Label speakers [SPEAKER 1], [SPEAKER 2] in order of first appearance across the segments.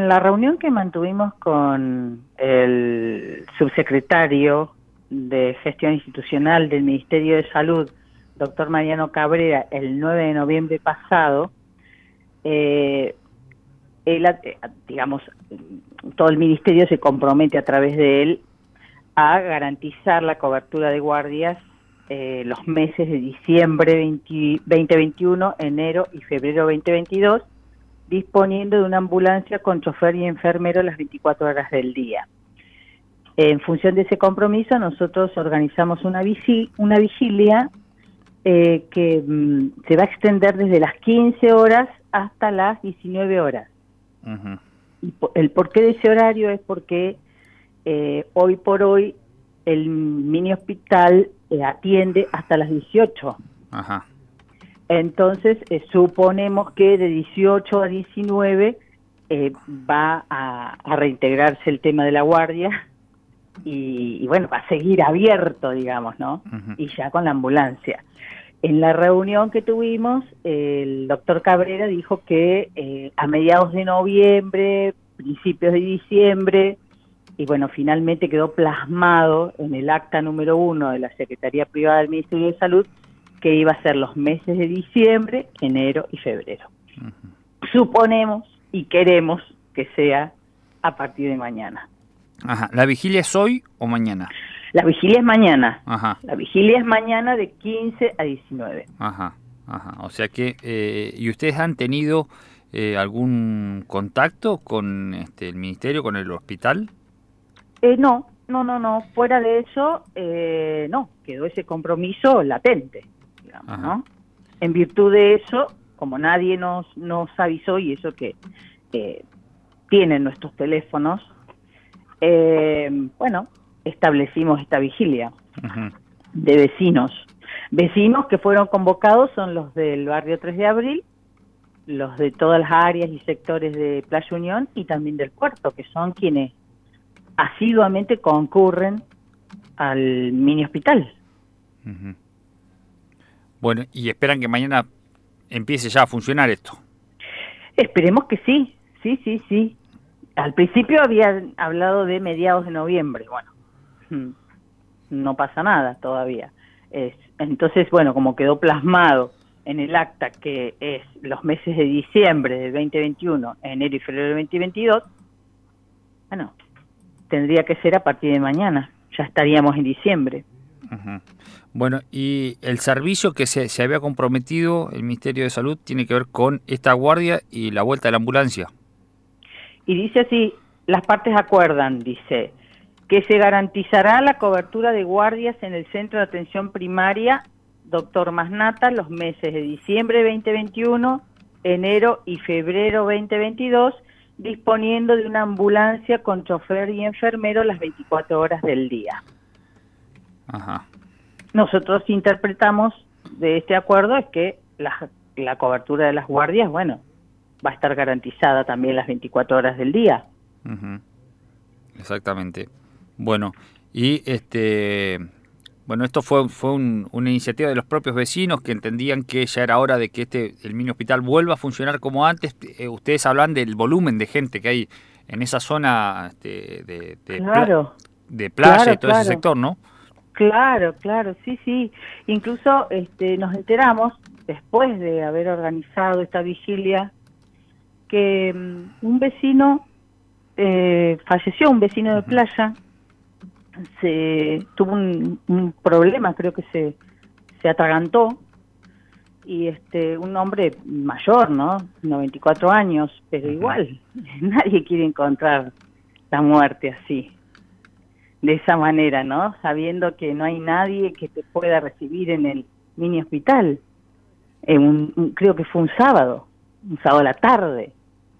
[SPEAKER 1] en la reunión que mantuvimos con el subsecretario de Gestión Institucional del Ministerio de Salud, doctor Mariano Cabrera, el 9 de noviembre pasado, él, digamos, todo el ministerio se compromete a través de él a garantizar la cobertura de guardias los meses de diciembre 2021, enero y febrero 2022, disponiendo de una ambulancia con chofer y enfermero las 24 horas del día. En función de ese compromiso, nosotros organizamos una vigilia que se va a extender desde las 15 horas hasta las 19 horas.
[SPEAKER 2] Uh-huh.
[SPEAKER 1] Y el porqué de ese horario es porque hoy por hoy el mini hospital atiende hasta las 18.
[SPEAKER 2] Ajá.
[SPEAKER 1] Entonces suponemos que de 18 a 19 va a reintegrarse el tema de la guardia y bueno, va a seguir abierto, digamos, ¿no?
[SPEAKER 2] Uh-huh.
[SPEAKER 1] Y ya con la ambulancia. En la reunión que tuvimos, el doctor Cabrera dijo que a mediados de noviembre, principios de diciembre, y bueno, finalmente quedó plasmado en el acta número 1 de la Secretaría Privada del Ministerio de Salud, que iba a ser los meses de diciembre, enero y febrero. Uh-huh. Suponemos y queremos que sea a partir de mañana.
[SPEAKER 2] Ajá. ¿La vigilia es hoy o mañana?
[SPEAKER 1] La vigilia es mañana.
[SPEAKER 2] Ajá.
[SPEAKER 1] La vigilia es mañana de 15 a 19.
[SPEAKER 2] Ajá, ajá. O sea que, ¿y ustedes han tenido algún contacto con el ministerio, con el hospital?
[SPEAKER 1] No. Fuera de eso, no. Quedó ese compromiso latente, digamos, ¿no? En virtud de eso, como nadie nos avisó, y eso que tienen nuestros teléfonos, bueno, establecimos esta vigilia. Uh-huh. De vecinos. Vecinos que fueron convocados son los del barrio 3 de Abril, los de todas las áreas y sectores de Playa Unión y también del puerto, que son quienes asiduamente concurren al mini hospital.
[SPEAKER 2] Uh-huh. Bueno, y esperan que mañana empiece ya a funcionar esto.
[SPEAKER 1] Esperemos que sí. Al principio habían hablado de mediados de noviembre, bueno, no pasa nada todavía. Entonces, bueno, como quedó plasmado en el acta que es los meses de diciembre del 2021, enero y febrero del 2022, bueno, tendría que ser a partir de mañana, ya estaríamos en diciembre.
[SPEAKER 2] Uh-huh. Bueno, y el servicio que se había comprometido el Ministerio de Salud tiene que ver con esta guardia y la vuelta de la ambulancia.
[SPEAKER 1] Y dice así, las partes acuerdan, dice, que se garantizará la cobertura de guardias en el Centro de Atención Primaria Dr. Masnata los meses de diciembre 2021, enero y febrero 2022, disponiendo de una ambulancia con chofer y enfermero las 24 horas del día.
[SPEAKER 2] Ajá.
[SPEAKER 1] Nosotros interpretamos de este acuerdo es que la cobertura de las guardias, bueno, va a estar garantizada también las 24 horas del día.
[SPEAKER 2] Uh-huh. Exactamente. Bueno, y bueno, esto fue una iniciativa de los propios vecinos que entendían que ya era hora de que el mini hospital vuelva a funcionar como antes. Ustedes hablan del volumen de gente que hay en esa zona
[SPEAKER 1] claro,
[SPEAKER 2] de playa
[SPEAKER 1] claro,
[SPEAKER 2] y todo ese sector, ¿no?
[SPEAKER 1] Claro, sí. Incluso nos enteramos, después de haber organizado esta vigilia, que un vecino falleció, un vecino de playa, tuvo un problema, creo que se atragantó, y un hombre mayor, ¿no? 94 años, pero igual, nadie quiere encontrar la muerte así, de esa manera, ¿no? Sabiendo que no hay nadie que te pueda recibir en el mini hospital. Creo que fue un sábado a la tarde.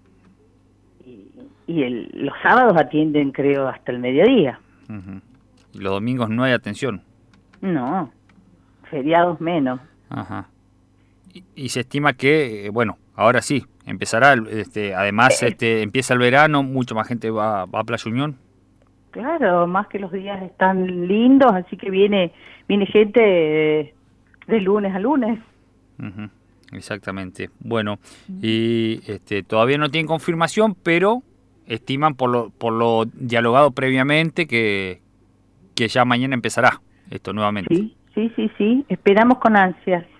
[SPEAKER 1] Y los sábados atienden, creo, hasta el mediodía.
[SPEAKER 2] Uh-huh. ¿Y los domingos no hay atención?
[SPEAKER 1] No, feriados menos.
[SPEAKER 2] Ajá. Y se estima que, bueno, ahora sí, empezará, además empieza el verano, mucha más gente va a Playa Unión.
[SPEAKER 1] Claro, más que los días están lindos, así que viene gente de lunes a lunes.
[SPEAKER 2] Uh-huh. Exactamente. Bueno, y todavía no tienen confirmación, pero estiman por lo dialogado previamente que ya mañana empezará esto nuevamente.
[SPEAKER 1] Sí, esperamos con ansias.